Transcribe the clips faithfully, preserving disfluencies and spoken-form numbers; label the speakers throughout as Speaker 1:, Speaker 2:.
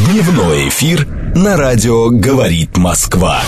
Speaker 1: Дневной эфир на радио «Говорит Москва».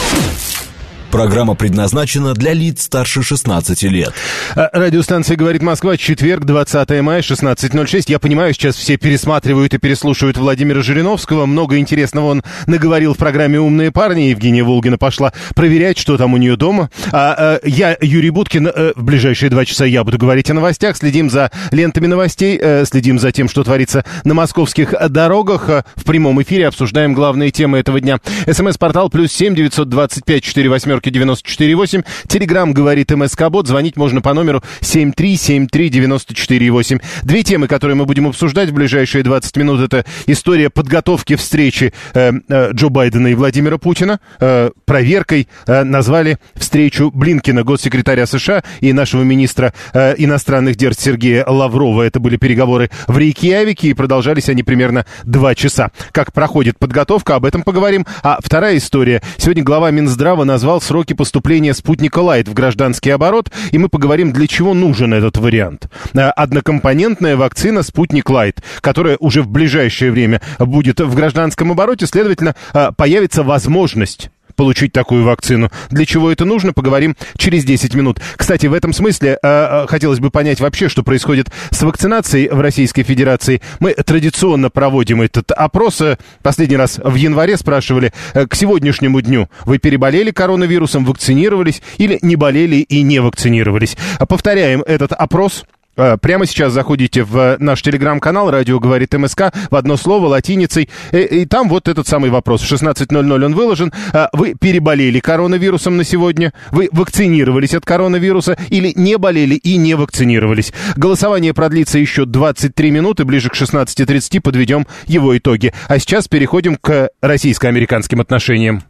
Speaker 1: Программа предназначена для лиц старше шестнадцати лет.
Speaker 2: Радиостанция «Говорит Москва», четверг, двадцатое мая, шестнадцать ноль шесть. Я понимаю, сейчас все пересматривают и переслушивают Владимира Жириновского. Много интересного он наговорил в программе «Умные парни». Евгения Волгина пошла проверять, что там у нее дома. А, а, я, Юрий Буткин, а, в ближайшие два часа я буду говорить о новостях. Следим за лентами новостей, а, следим за тем, что творится на московских дорогах. А, в прямом эфире обсуждаем главные темы этого дня. СМС-портал плюс семь девятьсот двадцать пять сорок восемь девяносто четыре восемь. Телеграм говорит МСК-бот. Звонить можно по номеру семь три семь три девяносто четыре восемь. Две темы, которые мы будем обсуждать в ближайшие двадцать минут. Это история подготовки встречи э, э, Джо Байдена и Владимира Путина. Э, проверкой э, назвали встречу Блинкена, госсекретаря США, и нашего министра э, иностранных дел Сергея Лаврова. Это были переговоры в Рейкьявике, и продолжались они примерно два часа. Как проходит подготовка, об этом поговорим. А вторая история. Сегодня глава Минздрава назвал сроки поступления «Спутника Лайт» в гражданский оборот, и мы поговорим, для чего нужен этот вариант. Однокомпонентная вакцина «Спутник Лайт», которая уже в ближайшее время будет в гражданском обороте, следовательно, появится возможность получить такую вакцину. Для чего это нужно, поговорим через десять минут. Кстати, в этом смысле э, хотелось бы понять вообще, что происходит с вакцинацией в Российской Федерации. Мы традиционно проводим этот опрос. Последний раз в январе спрашивали, э, к сегодняшнему дню вы переболели коронавирусом, вакцинировались или не болели и не вакцинировались. Повторяем этот опрос. Прямо сейчас заходите в наш телеграм-канал «Радио говорит МСК» в одно слово, латиницей, и, и там вот этот самый вопрос. В шестнадцать ноль ноль он выложен. Вы переболели коронавирусом на сегодня? Вы вакцинировались от коронавируса или не болели и не вакцинировались? Голосование продлится еще двадцать три минуты. Ближе к шестнадцати тридцати подведем его итоги. А сейчас переходим к российско-американским отношениям.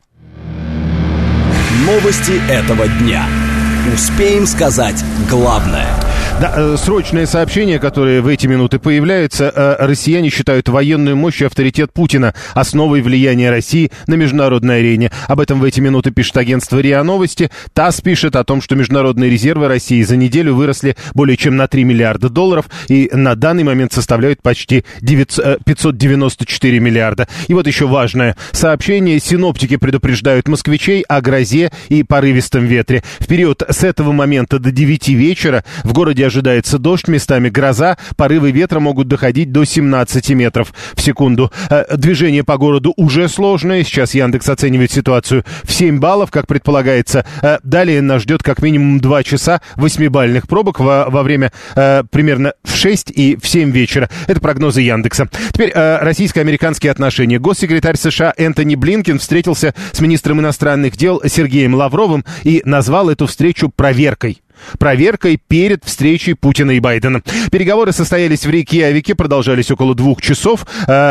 Speaker 1: Новости этого дня. Успеем сказать главное.
Speaker 2: Да, срочное сообщение, которое в эти минуты появляется. Россияне считают военную мощь и авторитет Путина основой влияния России на международной арене. Об этом в эти минуты пишет агентство РИА Новости. ТАСС пишет о том, что международные резервы России за неделю выросли более чем на три миллиарда долларов и на данный момент составляют почти пятьсот девяносто четыре миллиарда. И вот еще важное сообщение. Синоптики предупреждают москвичей о грозе и порывистом ветре. В период с этого момента до девяти вечера в городе ожидается дождь, местами гроза, порывы ветра могут доходить до семнадцати метров в секунду. Движение по городу уже сложное, сейчас Яндекс оценивает ситуацию в семь баллов, как предполагается. Далее нас ждет как минимум два часа восьмибалльных пробок во, во время примерно в шесть и в семь вечера. Это прогнозы Яндекса. Теперь российско-американские отношения. Госсекретарь США Энтони Блинкен встретился с министром иностранных дел Сергеем Лавровым и назвал эту встречу проверкой. Проверкой перед встречей Путина и Байдена. Переговоры состоялись в Рейкьявике, продолжались около двух часов.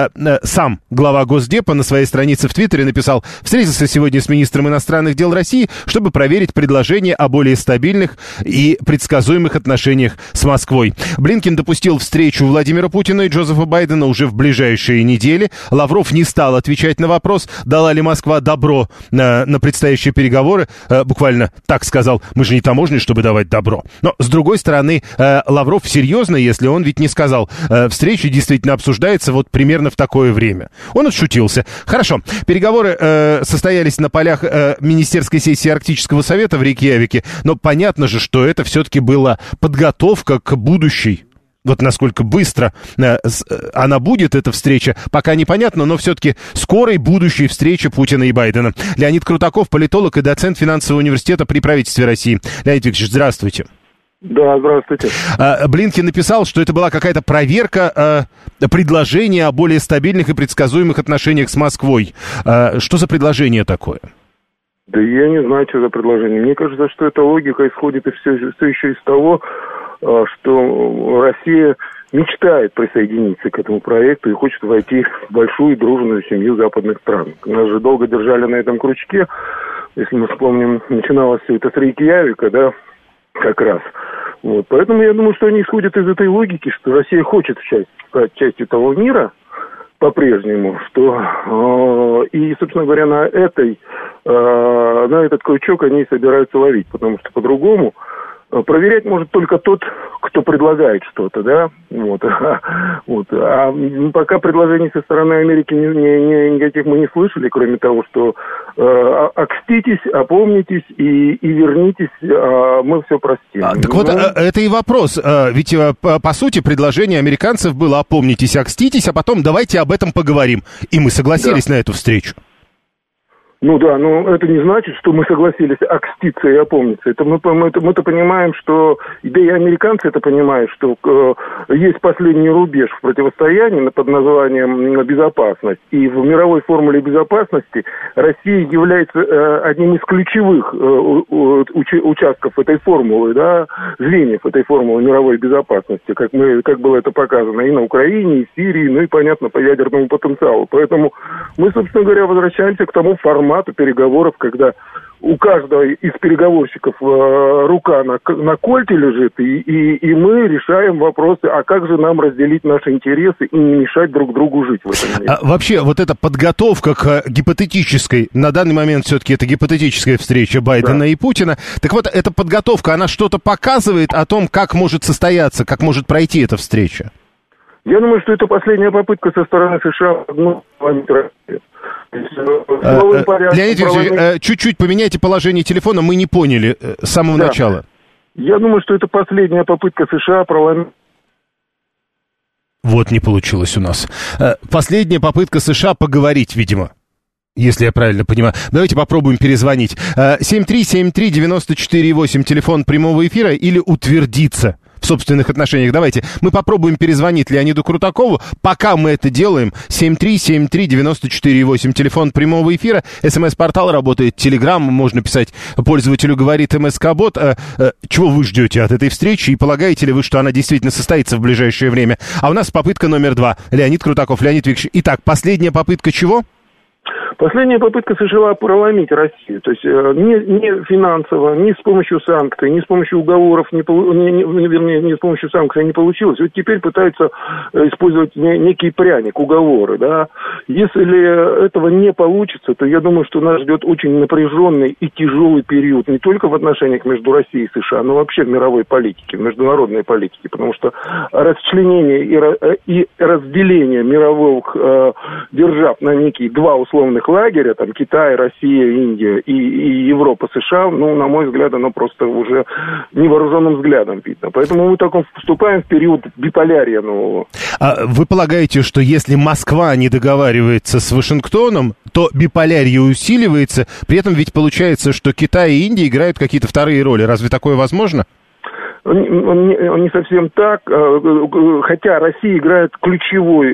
Speaker 2: Сам глава Госдепа на своей странице в Твиттере написал: встретился сегодня с министром иностранных дел России, чтобы проверить предложение о более стабильных и предсказуемых отношениях с Москвой. Блинкен допустил встречу Владимира Путина и Джозефа Байдена уже в ближайшие недели. Лавров не стал отвечать на вопрос, дала ли Москва добро на, на предстоящие переговоры. Буквально так сказал: мы же не таможня, чтобы давать добро. Но, с другой стороны, э, Лавров серьезно, если он ведь не сказал, э, встреча действительно обсуждается вот примерно в такое время. Он отшутился. Хорошо. Переговоры э, состоялись на полях э, Министерской сессии Арктического совета в Рейкьявике, но понятно же, что это все-таки была подготовка к будущей. Вот насколько быстро э, она будет, эта встреча, пока непонятно, но все-таки скорой будущей встречи Путина и Байдена. Леонид Крутаков, политолог и доцент финансового университета при правительстве России. Леонид Викторович, здравствуйте.
Speaker 3: Да, здравствуйте.
Speaker 2: Э, Блинкен написал, что это была какая-то проверка э, предложения о более стабильных и предсказуемых отношениях с Москвой. Э, что за предложение такое?
Speaker 3: Да я не знаю, что за предложение. Мне кажется, что эта логика исходит и все, все еще из того, что Россия мечтает присоединиться к этому проекту и хочет войти в большую дружную семью западных стран. Нас же долго держали на этом крючке. Если мы вспомним, начиналось все это с Рейкьявика, да, как раз. Вот. Поэтому я думаю, что они исходят из этой логики, что Россия хочет часть, стать частью того мира по-прежнему, что э, и, собственно говоря, на этой, э, на этот крючок они собираются ловить, потому что по-другому проверять может только тот, кто предлагает что-то, да, вот, вот. А пока предложений со стороны Америки ни, ни, никаких мы не слышали, кроме того, что э, окститесь, опомнитесь и, и вернитесь, а мы все простим.
Speaker 2: А, так
Speaker 3: ну,
Speaker 2: вот, это и вопрос, ведь по, по сути предложение американцев было опомнитесь, окститесь, а потом давайте об этом поговорим, и мы согласились да. на эту встречу.
Speaker 3: Ну да, но это не значит, что мы согласились окститься и опомниться. Это мы, мы, это, мы-то понимаем, что, да и американцы это понимают, что э, есть последний рубеж в противостоянии под названием безопасность. И в мировой формуле безопасности Россия является э, одним из ключевых э, уч- участков этой формулы, да, звеньев этой формулы мировой безопасности, как, мы, как было это показано и на Украине, и в Сирии, ну и, понятно, по ядерному потенциалу. Поэтому мы, собственно говоря, возвращаемся к тому формату, переговоров, когда у каждого из переговорщиков э, рука на, на кольте лежит, и, и, и мы решаем вопросы, а как же нам разделить наши интересы и не мешать друг другу жить в этом мире.
Speaker 2: А вообще, вот эта подготовка к гипотетической, на данный момент все-таки это гипотетическая встреча Байдена да. и Путина, так вот, эта подготовка, она что-то показывает о том, как может состояться, как может пройти эта встреча?
Speaker 3: Я думаю, что это последняя попытка со стороны США ну,
Speaker 2: Леонид Викторович, чуть-чуть поменяйте положение телефона, мы не поняли с самого да. начала.
Speaker 3: Я думаю, что это последняя попытка США проломить.
Speaker 2: Вот не получилось у нас. Последняя попытка США поговорить, видимо. Если я правильно понимаю. Давайте попробуем перезвонить. семь три семь три девять четыре восемь, телефон прямого эфира, или утвердиться в собственных отношениях. Давайте мы попробуем перезвонить Леониду Крутакову. Пока мы это делаем, семь три семь три девять четыре восемь, телефон прямого эфира. СМС-портал работает, Телеграм, можно писать пользователю «Говорит МСК-бот». А, а, чего вы ждете от этой встречи и полагаете ли вы, что она действительно состоится в ближайшее время? А у нас попытка номер два. Леонид Крутаков, Леонид Викторович. Итак, последняя попытка чего?
Speaker 3: Последняя попытка США проломить Россию, то есть не, не финансово, ни с помощью санкций, ни с помощью уговоров, не, не, не, вернее, не с помощью санкций не получилось. Вот теперь пытаются использовать не, некий пряник, уговоры, да. Если этого не получится, то я думаю, что нас ждет очень напряженный и тяжелый период не только в отношениях между Россией и США, но вообще в мировой политике, в международной политике, потому что расчленение и, и разделение мировых э, держав на некие два условных лагеря, там Китай, Россия, Индия и, и Европа, США, ну, на мой взгляд, оно просто уже невооруженным взглядом видно. Поэтому мы так вступаем в период биполярия нового.
Speaker 2: А вы полагаете, что если Москва не договаривается с Вашингтоном, то биполярие усиливается? При этом ведь получается, что Китай и Индия играют какие-то вторые роли. Разве такое возможно?
Speaker 3: Не, не совсем так, хотя Россия играет ключевую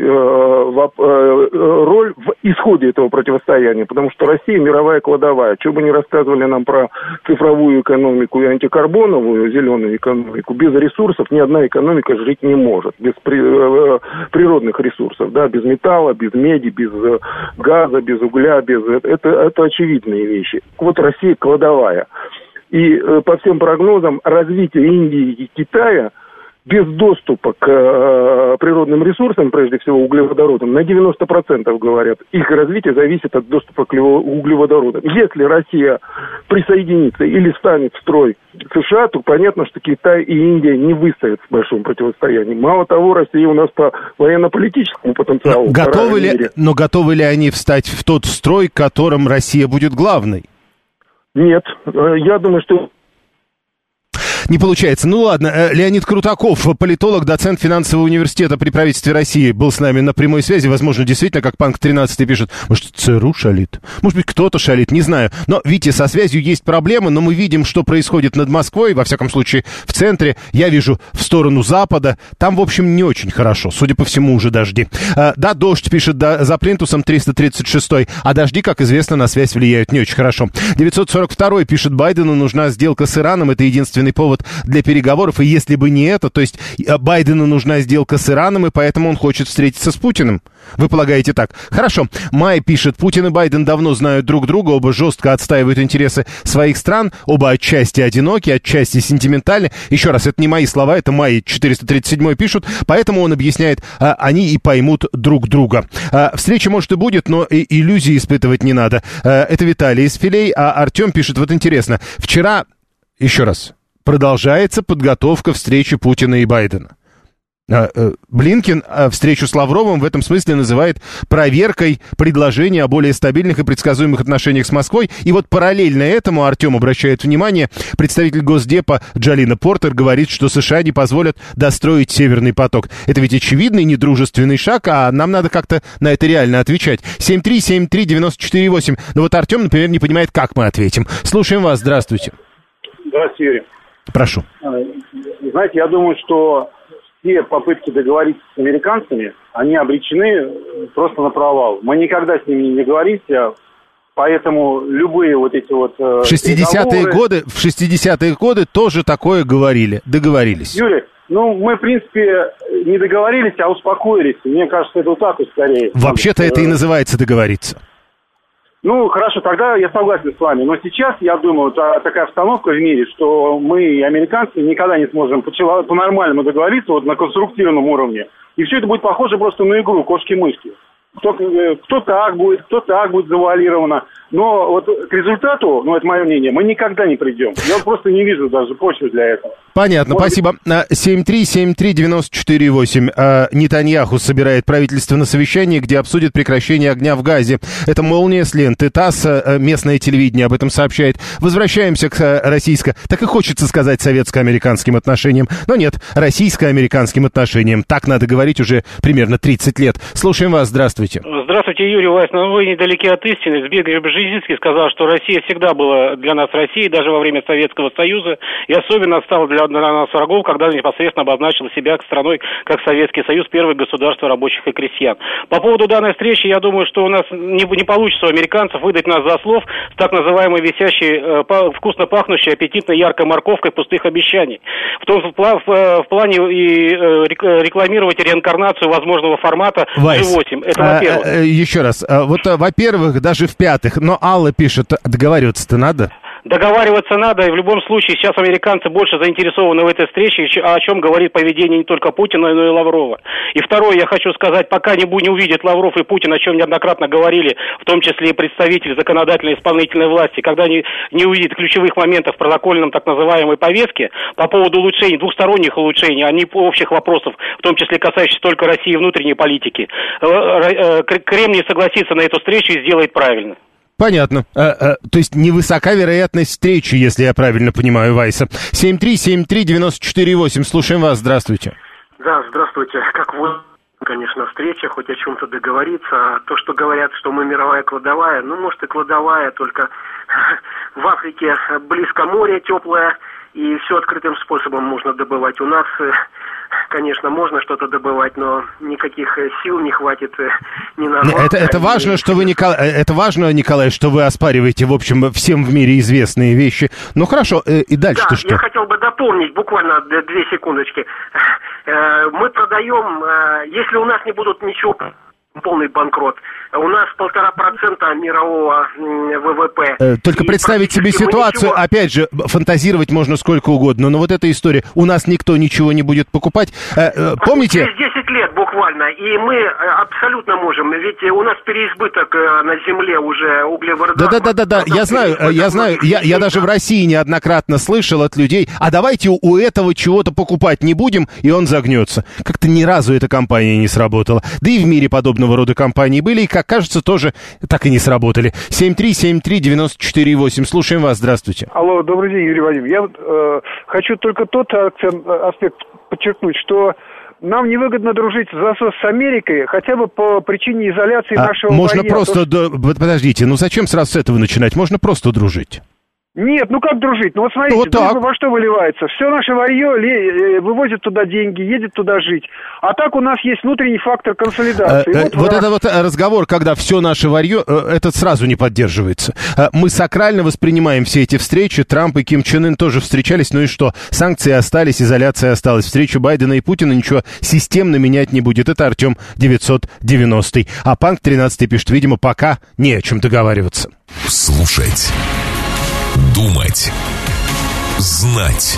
Speaker 3: роль в исходе этого противостояния, потому что Россия мировая кладовая. Что бы ни рассказывали нам про цифровую экономику и антикарбоновую, зеленую экономику, без ресурсов ни одна экономика жить не может, без природных ресурсов, да, без металла, без меди, без газа, без угля, без это, это очевидные вещи. Вот Россия кладовая. И э, по всем прогнозам развитие Индии и Китая без доступа к э, природным ресурсам, прежде всего углеводородам, на девяносто процентов, говорят, их развитие зависит от доступа к углеводородам. Если Россия присоединится или встанет в строй США, то понятно, что Китай и Индия не выстоят в большом противостоянии. Мало того, Россия у нас по военно-политическому потенциалу.
Speaker 2: Готовы ли, но готовы ли они встать в тот строй, которым Россия будет главной?
Speaker 3: Нет, я думаю, что...
Speaker 2: Не получается. Ну ладно, Леонид Крутаков, политолог, доцент финансового университета при правительстве России, был с нами на прямой связи. Возможно, действительно, как Панк тринадцатый пишет, может, ЦРУ шалит? Может быть, кто-то шалит, не знаю. Но, видите, со связью есть проблемы, но мы видим, что происходит над Москвой, во всяком случае, в центре. Я вижу в сторону запада. Там, в общем, не очень хорошо. Судя по всему, уже дожди. А, да, дождь, пишет да, за плинтусом триста тридцать шесть. А дожди, как известно, на связь влияют не очень хорошо. девятьсот сорок два пишет, Байдену нужна сделка с Ираном. Это единственный повод для переговоров, и если бы не это, то есть Байдену нужна сделка с Ираном, и поэтому он хочет встретиться с Путиным. Вы полагаете так? Хорошо. Май пишет, Путин и Байден давно знают друг друга, оба жестко отстаивают интересы своих стран, оба отчасти одиноки, отчасти сентиментальны. Еще раз, это не мои слова, это Май четыреста тридцать семь пишут, поэтому он объясняет, они и поймут друг друга. Встреча, может, и будет, но и иллюзии испытывать не надо. Это Виталий из Филей, а Артем пишет, вот интересно, вчера, еще раз, продолжается подготовка встречи Путина и Байдена. Блинкен встречу с Лавровым в этом смысле называет проверкой предложения о более стабильных и предсказуемых отношениях с Москвой. И вот параллельно этому, Артем обращает внимание, представитель Госдепа Джалина Портер говорит, что США не позволят достроить Северный поток. Это ведь очевидный недружественный шаг, а нам надо как-то на это реально отвечать. семь три семь три девять четыре восемь. Но вот Артем, например, не понимает, как мы ответим. Слушаем вас. Здравствуйте.
Speaker 4: Здравствуйте, Юрий.
Speaker 2: Прошу.
Speaker 4: Знаете, я думаю, что все попытки договориться с американцами, они обречены просто на провал. Мы никогда с ними не договоримся, поэтому любые вот эти вот...
Speaker 2: В шестидесятые годы, в шестидесятые годы тоже такое говорили, договорились.
Speaker 4: Юрий, ну, мы, в принципе, не договорились, а успокоились. Мне кажется, это вот так вот скорее.
Speaker 2: Вообще-то это и называется договориться.
Speaker 4: Ну, хорошо, тогда я согласен с вами. Но сейчас, я думаю, та, такая обстановка в мире, что мы и американцы никогда не сможем по-нормальному договориться вот на конструктивном уровне. И все это будет похоже просто на игру кошки-мышки. Кто, кто так будет, кто так будет завуалировано. Но вот к результату, ну, это мое мнение, мы никогда не придем. Я просто не вижу даже почвы для этого.
Speaker 2: Понятно, Может... спасибо. семь три семь три девять четыре восемь. Нетаньяху собирает правительство на совещании, где обсудит прекращение огня в Газе. Это «Молния» с ленты. ТАСС, местное телевидение, об этом сообщает. Возвращаемся к российско... Так и хочется сказать советско-американским отношениям. Но нет, российско-американским отношениям. Так надо говорить уже примерно тридцать лет. Слушаем вас. Здравствуйте.
Speaker 5: Здравствуйте, Юрий Вайс. Ну, вы недалеки от истины. Збегай Бжезинский сказал, что Россия всегда была для нас Россией, даже во время Советского Союза. И особенно стала для, для нас врагов, когда непосредственно обозначила себя страной, как Советский Союз, первое государство рабочих и крестьян. По поводу данной встречи, я думаю, что у нас не, не получится у американцев выдать нас за слов с так называемой висящей, э, вкусно пахнущей, аппетитной, яркой морковкой пустых обещаний. В том в, в, в плане и э, рекламировать реинкарнацию возможного формата
Speaker 2: Вайс.
Speaker 5: джи восемь. Это во-первых.
Speaker 2: А, еще раз. Вот, во-первых, даже в-пятых, но Алла пишет, договариваться-то надо?
Speaker 5: Договариваться надо, и в любом случае сейчас американцы больше заинтересованы в этой встрече, о чем говорит поведение не только Путина, но и Лаврова. И второе, я хочу сказать, пока не, не увидят Лавров и Путин, о чем неоднократно говорили, в том числе и представители законодательной и исполнительной власти, когда они не увидят ключевых моментов в протокольном так называемой повестке по поводу улучшений, двухсторонних улучшений, а не общих вопросов, в том числе касающихся только России и внутренней политики, Кремль не согласится на эту встречу и сделает правильно.
Speaker 2: Понятно. А, а, то есть невысока вероятность встречи, если я правильно понимаю, Вайса. семь три семь три девять четыре восемь. Слушаем вас. Здравствуйте.
Speaker 6: Да, здравствуйте. Как вы, конечно, встреча, хоть о чем-то договориться. А то, что говорят, что мы мировая кладовая, ну, может, и кладовая, только в Африке близко море теплое, и все открытым способом можно добывать. У нас... Конечно, можно что-то добывать, но никаких сил не хватит ни на...
Speaker 2: Это, это важно, что вы, Николай, это важно, Николай, что вы оспариваете, в общем, всем в мире известные вещи. Ну, хорошо, и дальше-то
Speaker 6: да,
Speaker 2: что?
Speaker 6: Я хотел бы дополнить, буквально две секундочки. Мы продаем, если у нас не будут ничего... полный банкрот. У нас полтора процента мирового ВВП.
Speaker 2: Только
Speaker 6: и
Speaker 2: представить себе ситуацию, ничего... опять же, фантазировать можно сколько угодно, но вот эта история, у нас никто ничего не будет покупать. Помните?
Speaker 6: Через десять лет буквально, и мы абсолютно можем, ведь у нас переизбыток на земле уже углеводородов.
Speaker 2: Да-да-да, я знаю, я знаю, я, я даже в России неоднократно слышал от людей, а давайте у этого чего-то покупать не будем, и он загнется. Как-то ни разу эта компания не сработала. Да и в мире подобного рода компании были, и, как кажется, тоже так и не сработали. семь три семь три девять четыре восемь. Слушаем вас. Здравствуйте.
Speaker 7: Алло, добрый день, Юрий Вадимович. Я вот, э, хочу только тот акцент, аспект подчеркнуть, что нам невыгодно дружить засос с Америкой, хотя бы по причине изоляции а нашего
Speaker 2: можно
Speaker 7: варья.
Speaker 2: Просто... То, что... Подождите, ну зачем сразу с этого начинать? Можно просто дружить.
Speaker 7: Нет, ну как дружить? Ну вот смотрите,
Speaker 2: вот
Speaker 7: дружба во что выливается? Все наше варье вывозит туда деньги, едет туда жить. А так у нас есть внутренний фактор консолидации.
Speaker 2: А, вот вот это вот разговор, когда все наше варье, этот сразу не поддерживается. Мы сакрально воспринимаем все эти встречи. Трамп и Ким Чен Ын тоже встречались. Ну и что? Санкции остались, изоляция осталась. Встречу Байдена и Путина ничего системно менять не будет. Это Артем девятьсот девяностый. А Панк тринадцатый пишет, видимо, пока не о чем договариваться.
Speaker 1: Слушать. Думать, знать.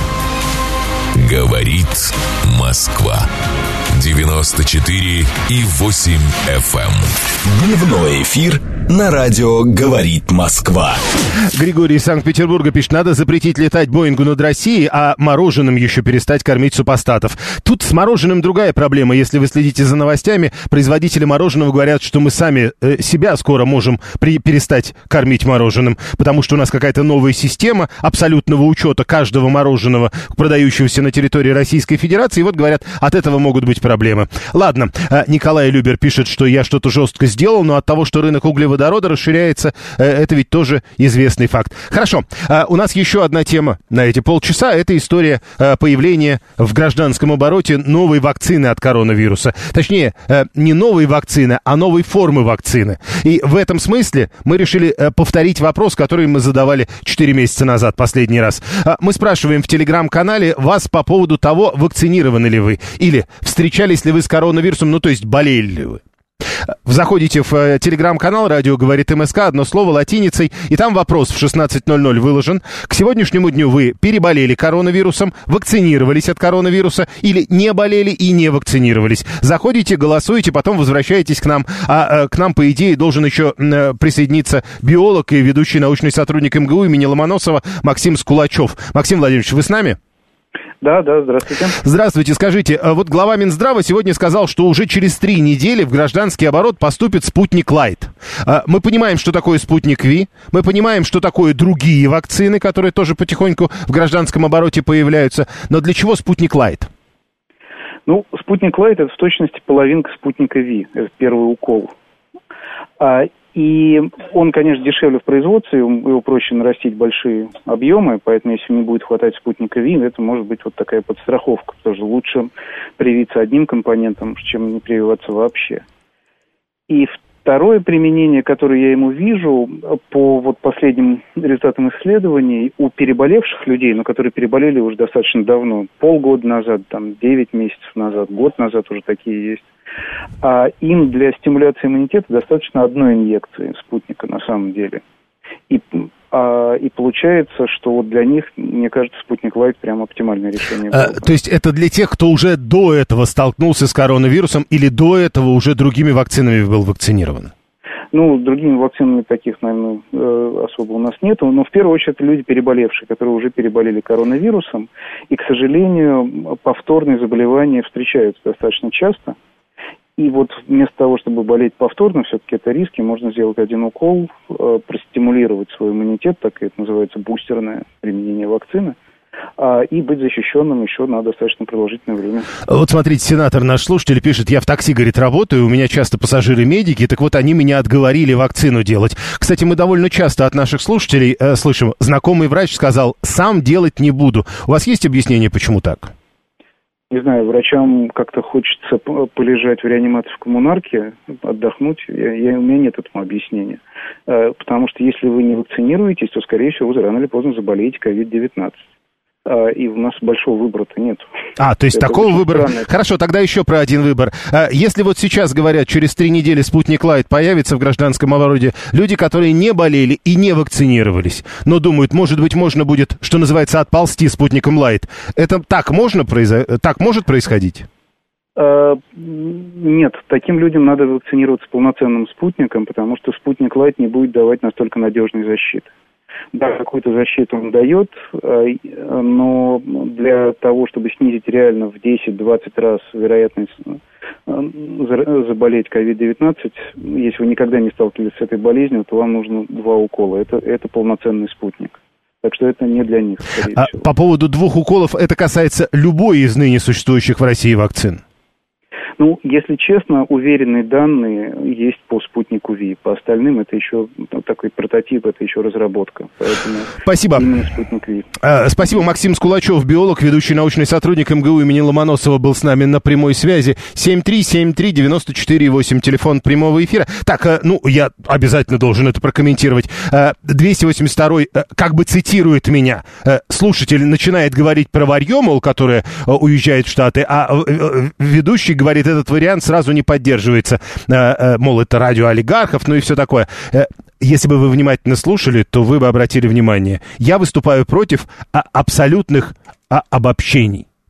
Speaker 1: Говорит Москва. девяносто четыре и восемь эф эм. Дневной эфир на радио «Говорит Москва».
Speaker 2: Григорий из Санкт-Петербурга пишет: надо запретить летать Боингу над Россией, а мороженым еще перестать кормить супостатов. Тут с мороженым другая проблема. Если вы следите за новостями, производители мороженого говорят, что мы сами э, себя скоро можем при, перестать кормить мороженым, потому что у нас какая-то новая система абсолютного учета каждого мороженого, продающегося на территории Российской Федерации. И вот говорят, от этого могут быть проблемы. Ладно, э, Николай Любер пишет, что я что-то жестко сделал, но от того, что рынок углеводорода расширяется, э, это ведь тоже известный факт. Хорошо, э, у нас еще одна тема на эти полчаса. Это история э, появления в гражданском обороте новой вакцины от коронавируса. Точнее, э, не новой вакцины, а новой формы вакцины. И в этом смысле мы решили э, повторить вопрос, который мы задавали четыре месяца назад, последний раз. Э, мы спрашиваем в телеграм-канале вас по поводу того, вакцинированы ли вы, или встречались ли вы с коронавирусом, ну то есть болели ли вы. Заходите в э, телеграм-канал «Радио говорит МСК», одно слово латиницей, и там вопрос в шестнадцать ноль ноль выложен. К сегодняшнему дню вы переболели коронавирусом, вакцинировались от коронавируса или не болели и не вакцинировались. Заходите, голосуете, потом возвращаетесь к нам. А э, к нам, по идее, должен еще э, присоединиться биолог и ведущий научный сотрудник МГУ имени Ломоносова Максим Скулачев. Максим Владимирович, вы с нами?
Speaker 8: Да, да, здравствуйте.
Speaker 2: Здравствуйте. Скажите, вот глава Минздрава сегодня сказал, что уже через три недели в гражданский оборот поступит «Спутник Лайт». Мы понимаем, что такое «Спутник Ви», мы понимаем, что такое другие вакцины, которые тоже потихоньку в гражданском обороте появляются. Но для чего «Спутник Лайт»?
Speaker 8: Ну, «Спутник Лайт» — это в точности половинка «Спутника Ви». Это первый укол. А, и он, конечно, дешевле в производстве, его проще нарастить большие объемы, поэтому если не будет хватать «Спутника Ви», это может быть вот такая подстраховка, потому что лучше привиться одним компонентом, чем не прививаться вообще. И второе применение, которое я ему вижу по вот последним результатам исследований у переболевших людей, но которые переболели уже достаточно давно, полгода назад, там, девять месяцев назад, год назад уже такие есть, а им для стимуляции иммунитета достаточно одной инъекции спутника на самом деле. И, а, и получается, что вот для них, мне кажется, «Спутник Лайт» прям оптимальное решение.
Speaker 2: А, то есть это для тех, кто уже до этого столкнулся с коронавирусом или до этого уже другими вакцинами был вакцинирован?
Speaker 8: Ну, другими вакцинами таких, наверное, особо у нас нету. Но в первую очередь это люди переболевшие, которые уже переболели коронавирусом. И, к сожалению, повторные заболевания встречаются достаточно часто. И вот вместо того, чтобы болеть повторно, все-таки это риски, можно сделать один укол, э, простимулировать свой иммунитет, так и это называется бустерное применение вакцины, э, и быть защищенным еще на достаточно продолжительное время.
Speaker 2: Вот смотрите, сенатор наш слушатель пишет: я в такси, говорит, работаю, у меня часто пассажиры-медики, так вот они меня отговорили вакцину делать. Кстати, мы довольно часто от наших слушателей э, слышим: знакомый врач сказал, сам делать не буду. У вас есть объяснение, почему так?
Speaker 8: Не знаю, врачам как-то хочется полежать в реанимации в коммунарке, отдохнуть. Я, я, у меня нет этому объяснения. Э, потому что если вы не вакцинируетесь, то, скорее всего, вы рано или поздно заболеете ковид девятнадцать. Э, и у нас большого выбора-то нет.
Speaker 2: А, то есть
Speaker 8: это
Speaker 2: такого выбора...
Speaker 8: странно.
Speaker 2: Хорошо, тогда еще про один выбор. Э, если вот сейчас говорят, через три недели «Спутник Лайт» появится в гражданском обороте, люди, которые не болели и не вакцинировались, но думают, может быть, можно будет, что называется, отползти «Спутником Лайт». Это так можно произо... так может происходить?
Speaker 8: Uh, нет, таким людям надо вакцинироваться полноценным спутником, потому что «Спутник Лайт» не будет давать настолько надежной защиты. Да, какую-то защиту он дает, но для того, чтобы снизить реально в десять-двадцать раз вероятность заболеть ковид девятнадцать, если вы никогда не сталкивались с этой болезнью, то вам нужно два укола. Это, это полноценный спутник. Так что это не для них, скорее
Speaker 2: а
Speaker 8: всего.
Speaker 2: По поводу двух уколов, это касается любой из ныне существующих в России вакцин?
Speaker 8: Ну, если честно, уверенные данные есть по «Спутнику Ви». По остальным это еще ну, такой прототип, это еще разработка. Поэтому
Speaker 2: спасибо.
Speaker 8: Именно «Спутник Ви».
Speaker 2: А, спасибо. Максим Скулачев, биолог, ведущий научный сотрудник МГУ имени Ломоносова, был с нами на прямой связи. семь три семь три девять четыре восемь, телефон прямого эфира. Так, ну, я обязательно должен это прокомментировать. двести восемьдесят второй как бы цитирует меня. Слушатель начинает говорить про варьё, мол, которое уезжает в Штаты, а ведущий говорит, этот вариант сразу не поддерживается. Мол, это радио олигархов, ну и все такое. Если бы вы внимательно слушали, то вы бы обратили внимание. Я выступаю против абсолютных обобщений.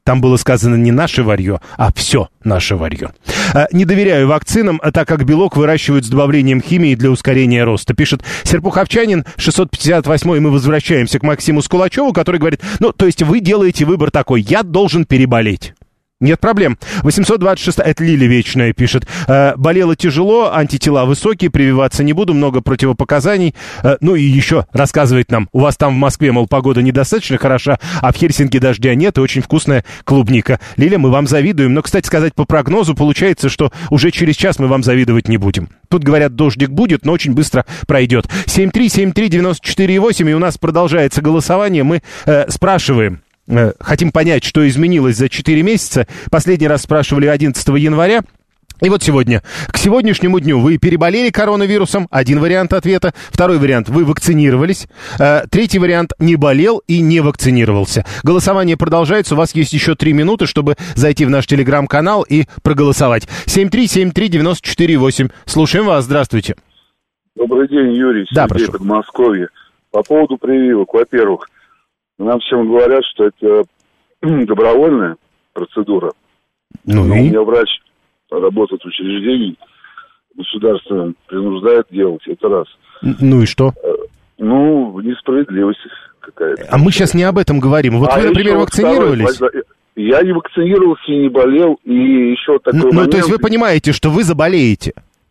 Speaker 2: Там было сказано не наше варье, а все наше варье. Не доверяю вакцинам, так как белок выращивают с добавлением химии для ускорения роста. Пишет Серпуховчанин, шестьсот пятьдесят восьмой. Мы возвращаемся к Максиму Скулачеву, который говорит, ну, то есть вы делаете выбор такой, я должен переболеть. Нет проблем. восемьсот двадцать шесть, это Лиля Вечная пишет. Э, болело тяжело, антитела высокие, прививаться не буду, много противопоказаний. Э, ну и еще рассказывает нам, у вас там в Москве, мол, погода недостаточно хороша, а в Хельсинки дождя нет и очень вкусная клубника. Лиля, мы вам завидуем, но, кстати сказать, по прогнозу получается, что уже через час мы вам завидовать не будем. Тут, говорят, дождик будет, но очень быстро пройдет. семь три семь три девяносто четыре восемь, и у нас продолжается голосование. Мы э, спрашиваем, хотим понять, что изменилось за четыре месяца. Последний раз спрашивали одиннадцатого января. И вот сегодня, к сегодняшнему дню вы переболели коронавирусом, один вариант ответа. Второй вариант, вы вакцинировались. Третий вариант, не болел и не вакцинировался. Голосование продолжается, у вас есть еще три минуты, чтобы зайти в наш телеграм-канал и проголосовать. семь три семь три девяносто четыре восемь. Слушаем вас, здравствуйте.
Speaker 9: Добрый день, Юрий.
Speaker 2: Да, прошу.
Speaker 9: Подмосковье. По поводу прививок, во-первых, нам всем говорят, что это добровольная процедура.
Speaker 2: Ну
Speaker 9: Но
Speaker 2: и?
Speaker 9: У меня врач работает в учреждении, государство принуждает делать, это раз.
Speaker 2: Ну и что?
Speaker 9: Ну, несправедливость какая-то.
Speaker 2: А мы сейчас не об этом говорим. Вот
Speaker 9: а
Speaker 2: вы, например, вакцинировались?
Speaker 9: Второй, я не вакцинировался и не болел, и еще такой
Speaker 2: ну,
Speaker 9: момент...
Speaker 2: Ну, то есть вы понимаете, что вы заболеете?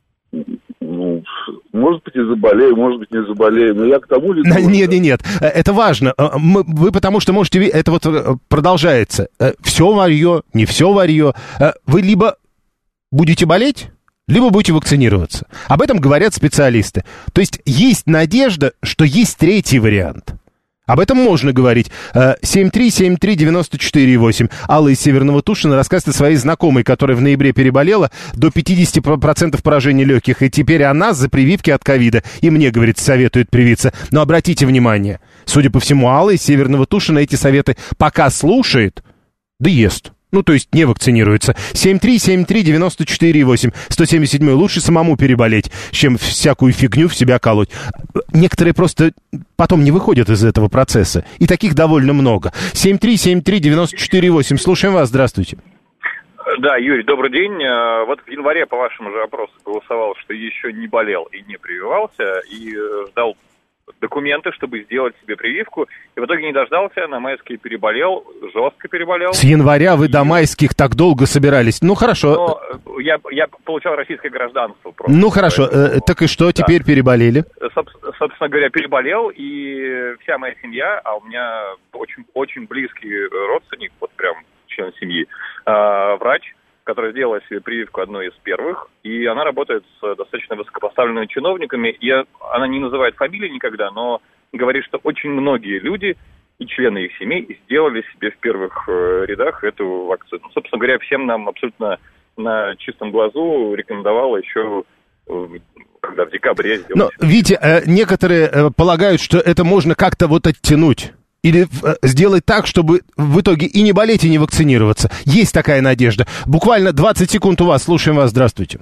Speaker 9: Ну, может быть, и заболею, может быть, не заболею, но я к тому... Ли
Speaker 2: нет, нет, нет, это важно. Мы, вы потому что можете... Это вот продолжается. Все варье, не все варье. Вы либо будете болеть, либо будете вакцинироваться. Об этом говорят специалисты. То есть есть надежда, что есть третий вариант. Об этом можно говорить. семь три семь три девяносто четыре восемь. Алла из Северного Тушина рассказывает о своей знакомой, которая в ноябре переболела до пятьдесят процентов поражения легких. И теперь она за прививки от ковида. И мне, говорит, советует привиться. Но обратите внимание, судя по всему, Алла из Северного Тушина эти советы пока слушает, да ест. Ну, то есть не вакцинируется. семь три семь три девяносто четыре восемь. сто семьдесят седьмой. Лучше самому переболеть, чем всякую фигню в себя колоть. Некоторые просто потом не выходят из этого процесса. И таких довольно много. семь три семь три девяносто четыре восемь. Слушаем вас. Здравствуйте.
Speaker 10: Да, Юрий, добрый день. Вот в январе по вашему же опросу голосовал, что еще не болел и не прививался, и ждал документы, чтобы сделать себе прививку, и в итоге не дождался, на майские переболел, жестко переболел.
Speaker 2: С января вы и... до майских так долго собирались. Ну, хорошо.
Speaker 10: Но я, я получал российское гражданство. Просто,
Speaker 2: ну, хорошо. Поэтому... Так и что, теперь да. переболели?
Speaker 10: Соб- собственно говоря, переболел, и вся моя семья, а у меня очень, очень близкий родственник, вот прям член семьи, э, врач, которая сделала себе прививку одной из первых, и она работает с достаточно высокопоставленными чиновниками, и она не называет фамилии никогда, но говорит, что очень многие люди и члены их семей сделали себе в первых рядах эту вакцину. Собственно говоря, всем нам абсолютно на чистом глазу рекомендовала еще, когда в декабре сделать.
Speaker 2: Но, видите, некоторые полагают, что это можно как-то вот оттянуть. Или сделать так, чтобы в итоге и не болеть, и не вакцинироваться. Есть такая надежда. Буквально двадцать секунд у вас. Слушаем вас. Здравствуйте.